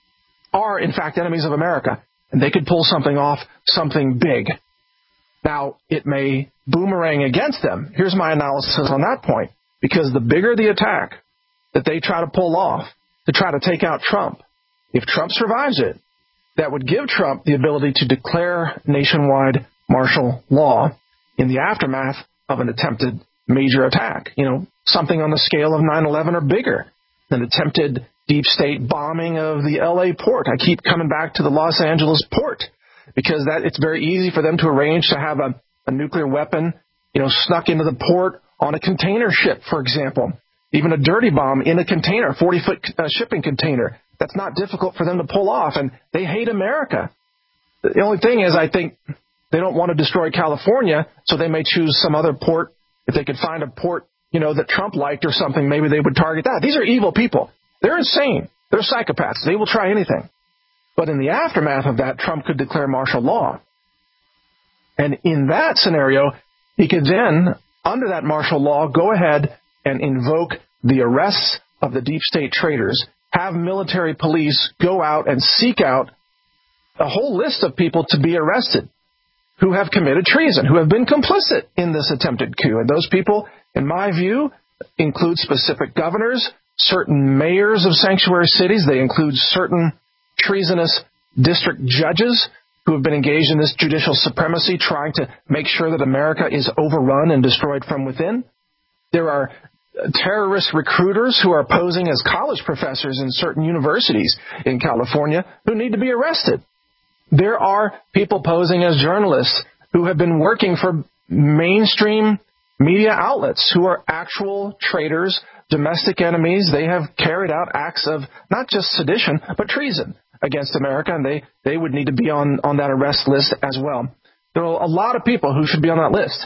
are, in fact, enemies of America. And they could pull something off, something big. Now, it may boomerang against them. Here's my analysis on that point. Because the bigger the attack that they try to pull off to try to take out Trump, if Trump survives it, that would give Trump the ability to declare nationwide martial law in the aftermath of an attempted major attack. Something on the scale of 9/11 or bigger, an attempted deep state bombing of the L.A. port. I keep coming back to the Los Angeles port because it's very easy for them to arrange to have a nuclear weapon, snuck into the port on a container ship, for example. Even a dirty bomb in a container, 40-foot shipping container. That's not difficult for them to pull off, and they hate America. The only thing is, I think they don't want to destroy California, so they may choose some other port. If they could find a port, that Trump liked or something, maybe they would target that. These are evil people. They're insane. They're psychopaths. They will try anything. But in the aftermath of that, Trump could declare martial law. And in that scenario, he could then, under that martial law, go ahead and invoke the arrests of the deep state traitors, have military police go out and seek out a whole list of people to be arrested who have committed treason, who have been complicit in this attempted coup. And those people, in my view, include specific governors, certain mayors of sanctuary cities. They include certain treasonous district judges who have been engaged in this judicial supremacy, trying to make sure that America is overrun and destroyed from within. There are terrorist recruiters who are posing as college professors in certain universities in California who need to be arrested. There are people posing as journalists who have been working for mainstream media outlets who are actual traitors, domestic enemies. They have carried out acts of not just sedition, but treason against America, and they would need to be on that arrest list as well. There are a lot of people who should be on that list.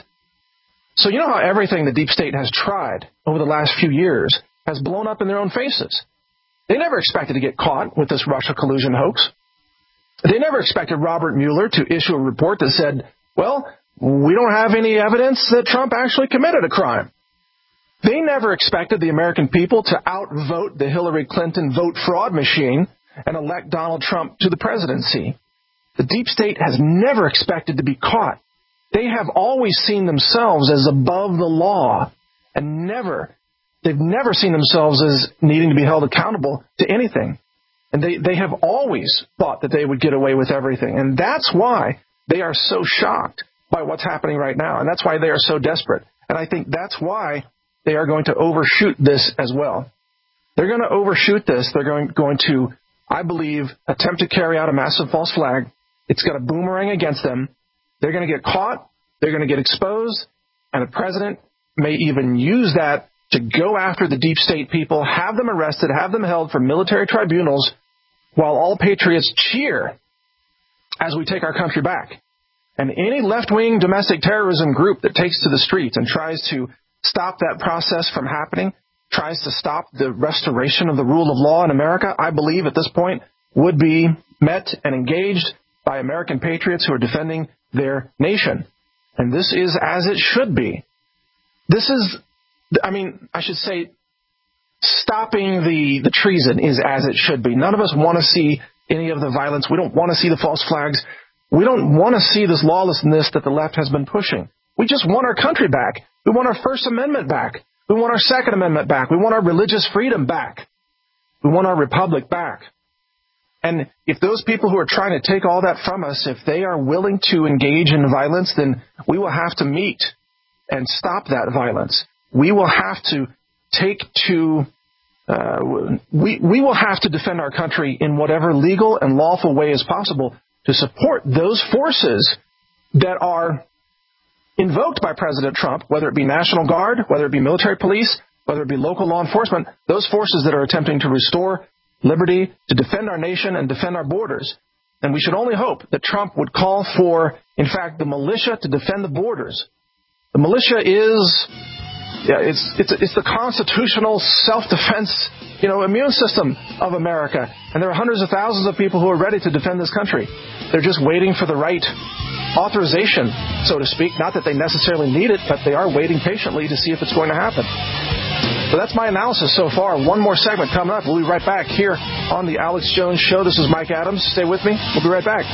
So you know how everything the deep state has tried over the last few years has blown up in their own faces. They never expected to get caught with this Russia collusion hoax. They never expected Robert Mueller to issue a report that said, well, we don't have any evidence that Trump actually committed a crime. They never expected the American people to outvote the Hillary Clinton vote fraud machine and elect Donald Trump to the presidency. The deep state has never expected to be caught. They have always seen themselves as above the law, and they've never seen themselves as needing to be held accountable to anything. And they have always thought that they would get away with everything. And that's why they are so shocked by what's happening right now. And that's why they are so desperate. And I think that's why they are going to overshoot this as well. They're going to overshoot this. They're going to, I believe, attempt to carry out a massive false flag. It's going to boomerang against them. They're going to get caught. They're going to get exposed. And the president may even use that to go after the deep state people, have them arrested, have them held for military tribunals, while all patriots cheer as we take our country back. And any left-wing domestic terrorism group that takes to the streets and tries to stop that process from happening, tries to stop the restoration of the rule of law in America, I believe at this point would be met and engaged by American patriots who are defending their nation. And this is as it should be. This is, I should say, stopping the treason is as it should be. None of us want to see any of the violence. We don't want to see the false flags. We don't want to see this lawlessness that the left has been pushing. We just want our country back. We want our First Amendment back. We want our Second Amendment back. We want our religious freedom back. We want our republic back. And if those people who are trying to take all that from us, if they are willing to engage in violence, then we will have to meet and stop that violence. We will have to we will have to defend our country in whatever legal and lawful way is possible to support those forces that are invoked by President Trump, whether it be National Guard, whether it be military police, whether it be local law enforcement, those forces that are attempting to restore liberty, to defend our nation and defend our borders. And we should only hope that Trump would call for, in fact, the militia to defend the borders. The militia is, it's the constitutional self-defense, immune system of America. And there are hundreds of thousands of people who are ready to defend this country. They're just waiting for the right authorization, so to speak. Not that they necessarily need it, but they are waiting patiently to see if it's going to happen. So that's my analysis so far. One more segment coming up. We'll be right back here on the Alex Jones Show. This is Mike Adams. Stay with me. We'll be right back.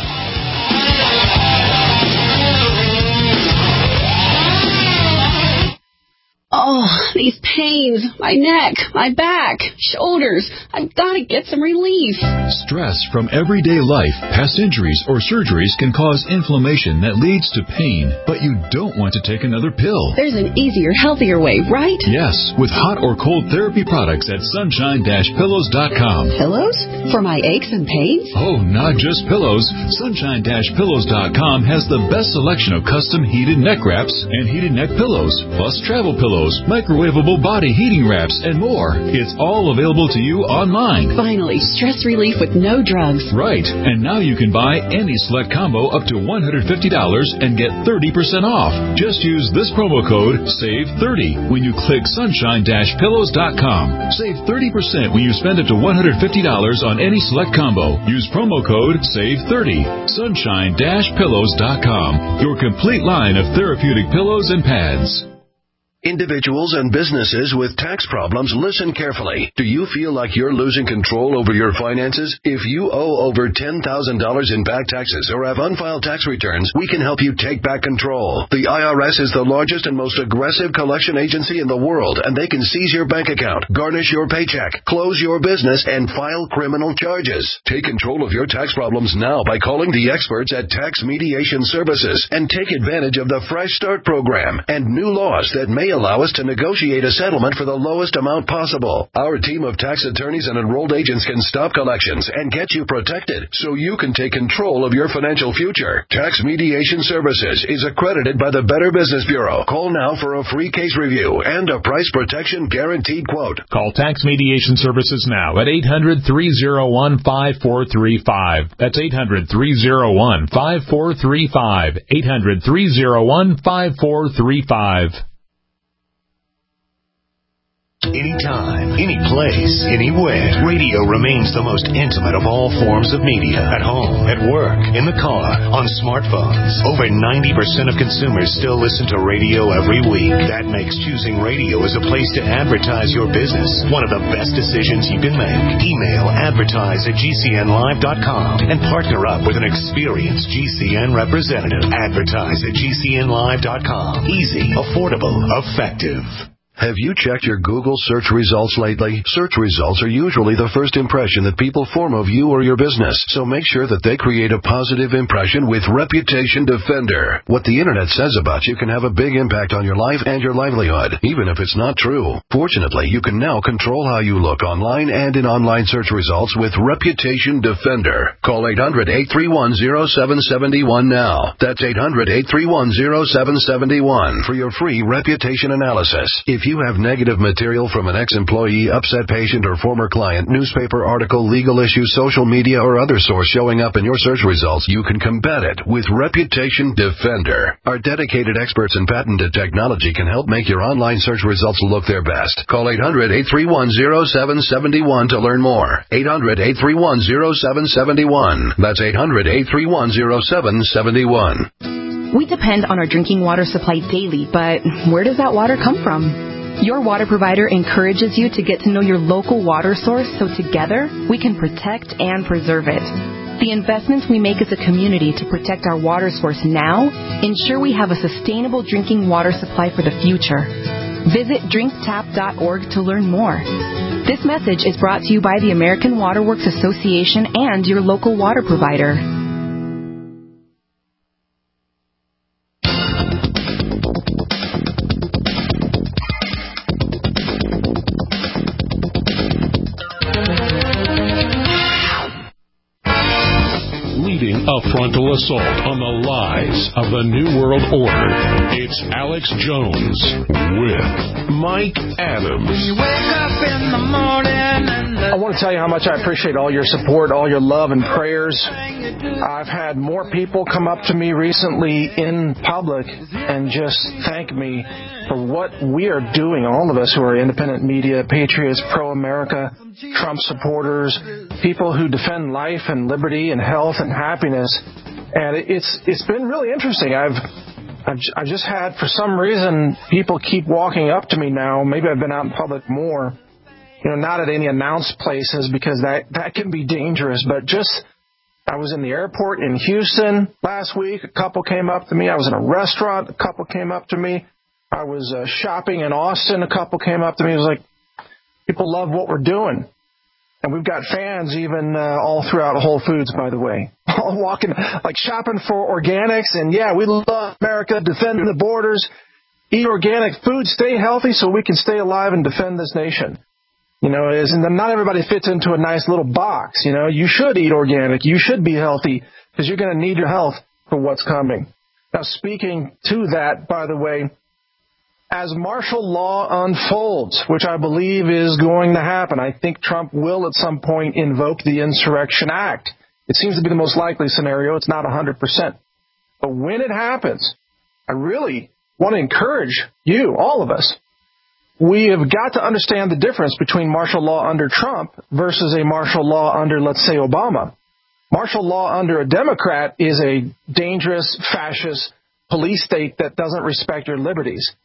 Oh, these pains, my neck, my back, shoulders. I've got to get some relief. Stress from everyday life, past injuries, or surgeries can cause inflammation that leads to pain, but you don't want to take another pill. There's an easier, healthier way, right? Yes, with hot or cold therapy products at sunshine-pillows.com. Pillows? For my aches and pains? Oh, not just pillows. Sunshine-pillows.com has the best selection of custom heated neck wraps and heated neck pillows, plus travel pillows, microwavable body heating wraps, and more. It's all available to you online. Finally, stress relief with no drugs. Right. And now you can buy any select combo up to $150 and get 30% off. Just use this promo code SAVE30 when you click sunshine-pillows.com. Save 30% when you spend up to $150 on any select combo. Use promo code SAVE30. Sunshine-pillows.com. Your complete line of therapeutic pillows and pads. Individuals and businesses with tax problems, listen carefully. Do you feel like you're losing control over your finances? If you owe over $10,000 in back taxes or have unfiled tax returns, we can help you take back control. The IRS is the largest and most aggressive collection agency in the world, and they can seize your bank account, garnish your paycheck, close your business, and file criminal charges. Take control of your tax problems now by calling the experts at Tax Mediation Services and take advantage of the Fresh Start program and new laws that may allow us to negotiate a settlement for the lowest amount possible. Our team of tax attorneys and enrolled agents can stop collections and get you protected so you can take control of your financial future. Tax Mediation Services is accredited by the Better Business Bureau. Call now for a free case review and a price protection guaranteed quote. Call Tax Mediation Services now at 800-301-5435. That's 800-301-5435. 800-301-5435. Anytime, any place, anywhere, radio remains the most intimate of all forms of media. At home, at work, in the car, on smartphones. Over 90% of consumers still listen to radio every week. That makes choosing radio as a place to advertise your business one of the best decisions you can make. Email advertise@gcnlive.com and partner up with an experienced GCN representative. Advertise@gcnlive.com. Easy, affordable, effective. Have you checked your Google search results lately? Search results are usually the first impression that people form of you or your business, so make sure that they create a positive impression with Reputation Defender. What the internet says about you can have a big impact on your life and your livelihood, even if it's not true. Fortunately, you can now control how you look online and in online search results with Reputation Defender. Call 800-831-0771 now. That's 800-831-0771 for your free reputation analysis. If you have negative material from an ex-employee, upset patient, or former client, newspaper article, legal issue, social media, or other source showing up in your search results, you can combat it with Reputation Defender. Our dedicated experts in patented technology can help make your online search results look their best. Call 800-831-0771 to learn more. 800-831-0771. That's 800-831-0771. We depend on our drinking water supply daily, but where does that water come from? Your water provider encourages you to get to know your local water source so together we can protect and preserve it. The investments we make as a community to protect our water source now ensure we have a sustainable drinking water supply for the future. Visit drinktap.org to learn more. This message is brought to you by the American Water Works Association and your local water provider. A frontal assault on the lies of the New World Order. It's Alex Jones with Mike Adams. When you wake up in the morning I want to tell you how much I appreciate all your support, all your love and prayers. I've had more people come up to me recently in public and just thank me for what we are doing, all of us who are independent media, patriots, pro-America, Trump supporters, people who defend life and liberty and health and happiness. And it's been really interesting. I've just had, for some reason, people keep walking up to me now. Maybe I've been out in public more, not at any announced places because that can be dangerous, but just I was in the airport in Houston last week. A couple came up to me. I was in a restaurant. A couple came up to me. I was shopping in Austin. A couple came up to me. It was like, people love what we're doing. And we've got fans even all throughout Whole Foods, by the way, all walking, like shopping for organics. And, yeah, we love America, defend the borders, eat organic food, stay healthy so we can stay alive and defend this nation. And not everybody fits into a nice little box. You should eat organic. You should be healthy because you're going to need your health for what's coming. Now, speaking to that, by the way, as martial law unfolds, which I believe is going to happen, I think Trump will at some point invoke the Insurrection Act. It seems to be the most likely scenario. It's not 100%. But when it happens, I really want to encourage you, all of us. We have got to understand the difference between martial law under Trump versus a martial law under, let's say, Obama. Martial law under a Democrat is a dangerous, fascist police state that doesn't respect your liberties.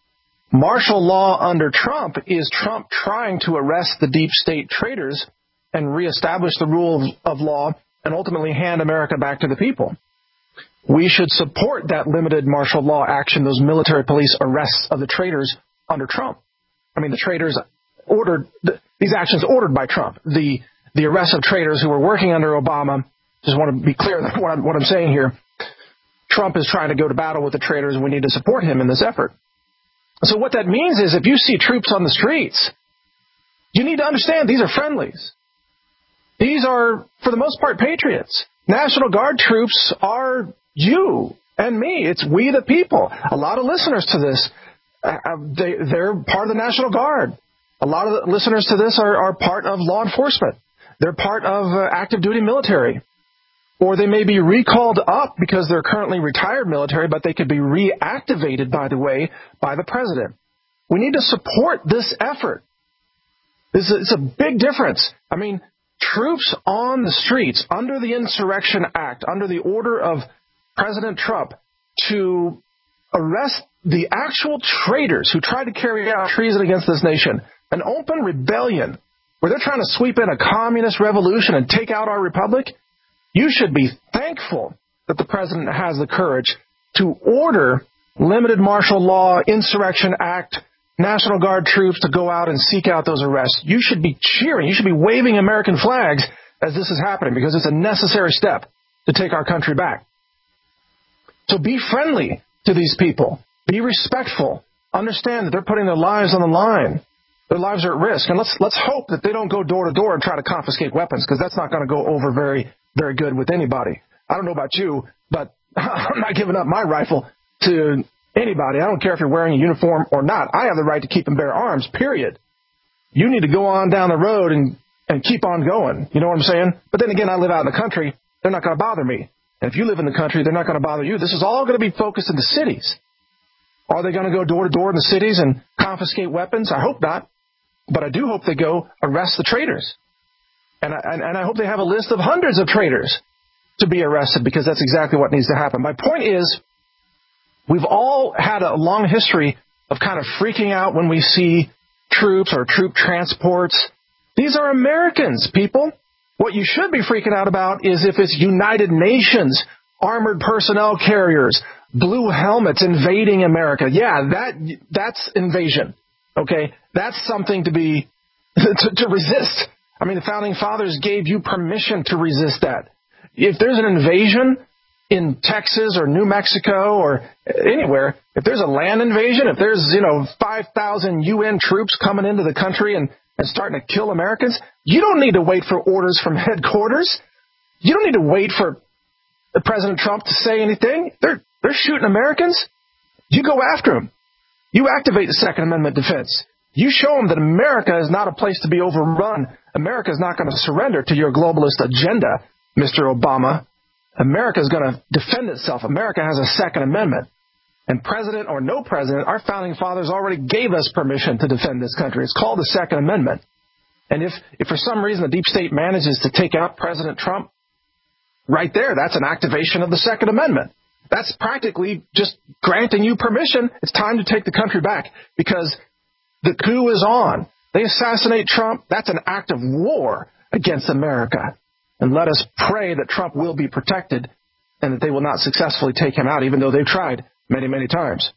Martial law under Trump is Trump trying to arrest the deep state traitors and reestablish the rule of law and ultimately hand America back to the people. We should support that limited martial law action, those military police arrests of the traitors under Trump. I mean, the traitors ordered, these actions ordered by Trump. The arrest of traitors who were working under Obama, just want to be clear what I'm saying here. Trump is trying to go to battle with the traitors, and we need to support him in this effort. So what that means is if you see troops on the streets, you need to understand these are friendlies. These are, for the most part, patriots. National Guard troops are you and me. It's we the people. A lot of listeners to this, they're part of the National Guard. A lot of the listeners to this are part of law enforcement. They're part of active duty military. Or they may be recalled up because they're currently retired military, but they could be reactivated, by the way, by the president. We need to support this effort. It's a big difference. I mean, troops on the streets under the Insurrection Act, under the order of President Trump, to arrest the actual traitors who tried to carry out treason against this nation, an open rebellion where they're trying to sweep in a communist revolution and take out our republic. You should be thankful that the president has the courage to order limited martial law, Insurrection Act, National Guard troops to go out and seek out those arrests. You should be cheering. You should be waving American flags as this is happening because it's a necessary step to take our country back. So be friendly to these people. Be respectful. Understand that they're putting their lives on the line. Their lives are at risk. And let's hope that they don't go door to door and try to confiscate weapons because that's not going to go over very, very good with anybody. I don't know about you, but I'm not giving up my rifle to anybody. I don't care if you're wearing a uniform or not. I have the right to keep and bear arms, period. You need to go on down the road and keep on going. You know what I'm saying? But then again, I live out in the country. They're not going to bother me. And if you live in the country, they're not going to bother you. This is all going to be focused in the cities. Are they going to go door to door in the cities and confiscate weapons? I hope not. But I do hope they go arrest the traitors. And I hope they have a list of hundreds of traitors to be arrested because that's exactly what needs to happen. My point is, we've all had a long history of kind of freaking out when we see troops or troop transports. These are Americans, people. What you should be freaking out about is if it's United Nations, armored personnel carriers, blue helmets invading America. Yeah, that's invasion. Okay? That's something to be to resist. I mean, the Founding Fathers gave you permission to resist that. If there's an invasion in Texas or New Mexico or anywhere, if there's a land invasion, if there's, 5,000 UN troops coming into the country and starting to kill Americans, you don't need to wait for orders from headquarters. You don't need to wait for President Trump to say anything. They're shooting Americans. You go after them. You activate the Second Amendment defense. You show them that America is not a place to be overrun. America is not going to surrender to your globalist agenda, Mr. Obama. America is going to defend itself. America has a Second Amendment. And president or no president, our founding fathers already gave us permission to defend this country. It's called the Second Amendment. And if for some reason the deep state manages to take out President Trump, right there, that's an activation of the Second Amendment. That's practically just granting you permission. It's time to take the country back because the coup is on. They assassinate Trump. That's an act of war against America. And let us pray that Trump will be protected and that they will not successfully take him out, even though they've tried many, many times.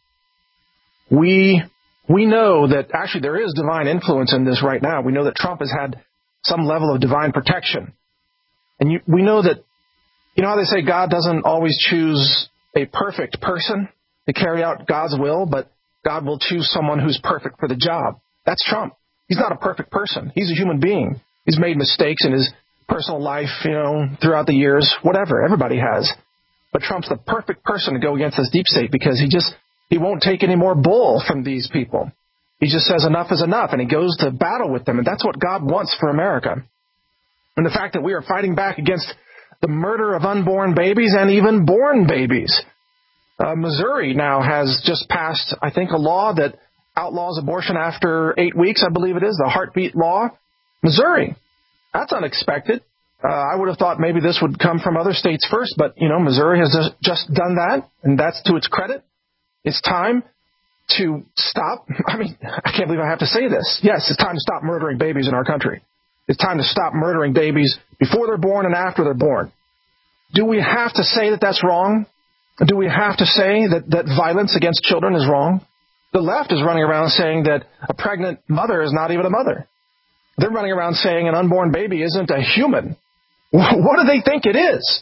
We know that actually there is divine influence in this right now. We know that Trump has had some level of divine protection. And we know that, how they say God doesn't always choose a perfect person to carry out God's will, but God will choose someone who's perfect for the job. That's Trump. He's not a perfect person. He's a human being. He's made mistakes in his personal life, throughout the years, whatever. Everybody has. But Trump's the perfect person to go against this deep state because he won't take any more bull from these people. He just says enough is enough, and he goes to battle with them, and that's what God wants for America. And the fact that we are fighting back against the murder of unborn babies and even born babies. Missouri now has just passed, I think, a law that outlaws abortion after 8 weeks, I believe it is, the heartbeat law. Missouri. That's unexpected. I would have thought maybe this would come from other states first, but, Missouri has just done that, and that's to its credit. It's time to stop. I mean, I can't believe I have to say this. Yes, it's time to stop murdering babies in our country. It's time to stop murdering babies before they're born and after they're born. Do we have to say that that's wrong? Do we have to say that violence against children is wrong? The left is running around saying that a pregnant mother is not even a mother. They're running around saying an unborn baby isn't a human. What do they think it is?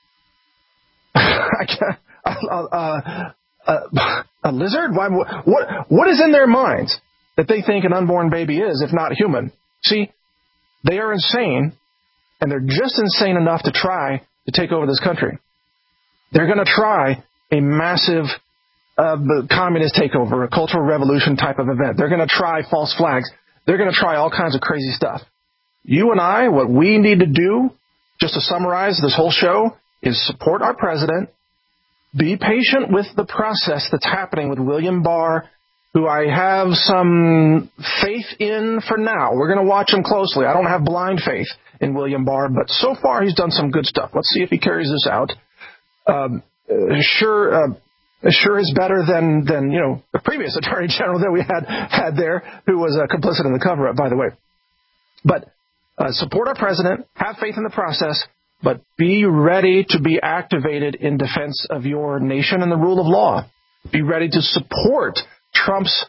A lizard? What is in their minds that they think an unborn baby is, if not human? See, they are insane, and they're just insane enough to try to take over this country. They're going to try a massive communist takeover, a cultural revolution type of event. They're going to try false flags. They're going to try all kinds of crazy stuff. You and I, what we need to do, just to summarize this whole show, is support our president, be patient with the process that's happening with William Barr, who I have some faith in for now. We're going to watch him closely. I don't have blind faith in William Barr, but so far he's done some good stuff. Let's see if he carries this out. Sure is better than the previous Attorney General that we had there, who was complicit in the cover-up, by the way. But support our president, have faith in the process, but be ready to be activated in defense of your nation and the rule of law. Be ready to support Trump's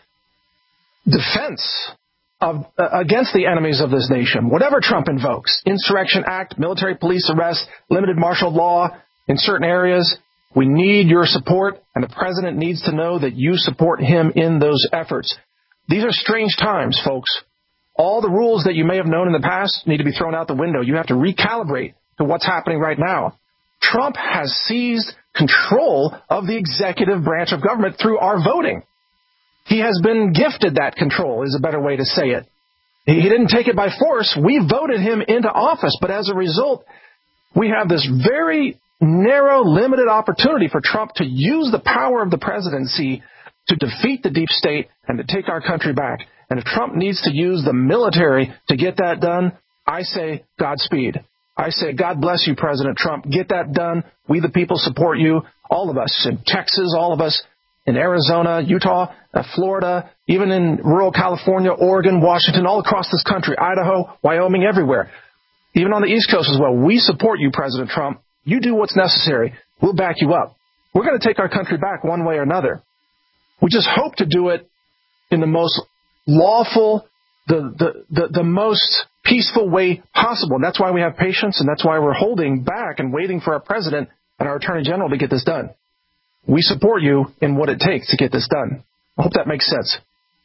defense against the enemies of this nation. Whatever Trump invokes, Insurrection Act, military police arrest, limited martial law in certain areas, we need your support, and the president needs to know that you support him in those efforts. These are strange times, folks. All the rules that you may have known in the past need to be thrown out the window. You have to recalibrate to what's happening right now. Trump has seized control of the executive branch of government through our voting. He has been gifted that control, is a better way to say it. He didn't take it by force. We voted him into office, but as a result, we have this very narrow, limited opportunity for Trump to use the power of the presidency to defeat the deep state and to take our country back. And if Trump needs to use the military to get that done, I say Godspeed. I say, God bless you, President Trump. Get that done. We the people support you. All of us in Texas, all of us in Arizona, Utah, Florida, even in rural California, Oregon, Washington, all across this country, Idaho, Wyoming, everywhere. Even on the East Coast as well. We support you, President Trump. You do what's necessary. We'll back you up. We're going to take our country back one way or another. We just hope to do it in the most lawful, the most peaceful way possible. And that's why we have patience, and that's why we're holding back and waiting for our president and our attorney general to get this done. We support you in what it takes to get this done. I hope that makes sense.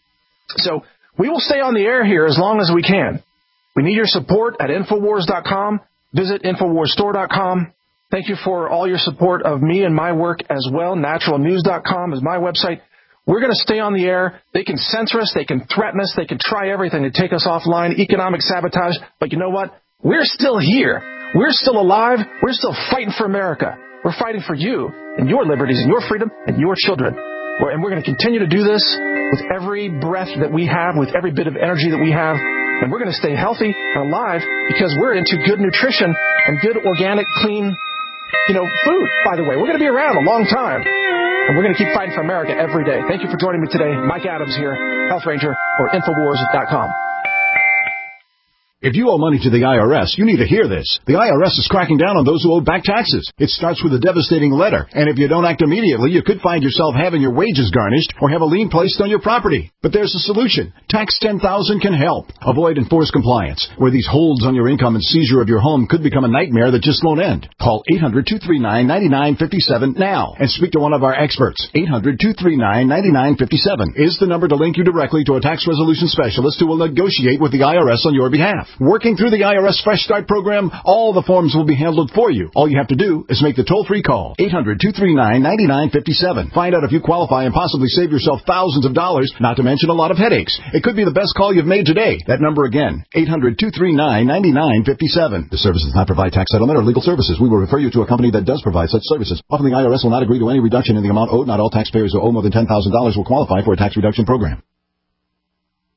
So we will stay on the air here as long as we can. We need your support at Infowars.com. Visit InfoWarsStore.com. Thank you for all your support of me and my work as well. NaturalNews.com is my website. We're going to stay on the air. They can censor us. They can threaten us. They can try everything to take us offline, economic sabotage. But you know what? We're still here. We're still alive. We're still fighting for America. We're fighting for you and your liberties and your freedom and your children. And we're going to continue to do this with every breath that we have, with every bit of energy that we have. And we're going to stay healthy and alive because we're into good nutrition and good organic, clean, food, by the way. We're going to be around a long time. And we're going to keep fighting for America every day. Thank you for joining me today. Mike Adams here, Health Ranger, or Infowars.com. If you owe money to the IRS, you need to hear this. The IRS is cracking down on those who owe back taxes. It starts with a devastating letter, and if you don't act immediately, you could find yourself having your wages garnished or have a lien placed on your property. But there's a solution. Tax 10,000 can help. Avoid enforced compliance, where these holds on your income and seizure of your home could become a nightmare that just won't end. Call 800-239-9957 now and speak to one of our experts. 800-239-9957 is the number to link you directly to a tax resolution specialist who will negotiate with the IRS on your behalf. Working through the IRS Fresh Start program, all the forms will be handled for you. All you have to do is make the toll-free call, 800-239-9957. Find out if you qualify and possibly save yourself thousands of dollars, not to mention a lot of headaches. It could be the best call you've made today. That number again, 800-239-9957. The service does not provide tax settlement or legal services. We will refer you to a company that does provide such services. Often the IRS will not agree to any reduction in the amount owed. Not all taxpayers who owe more than $10,000 will qualify for a tax reduction program.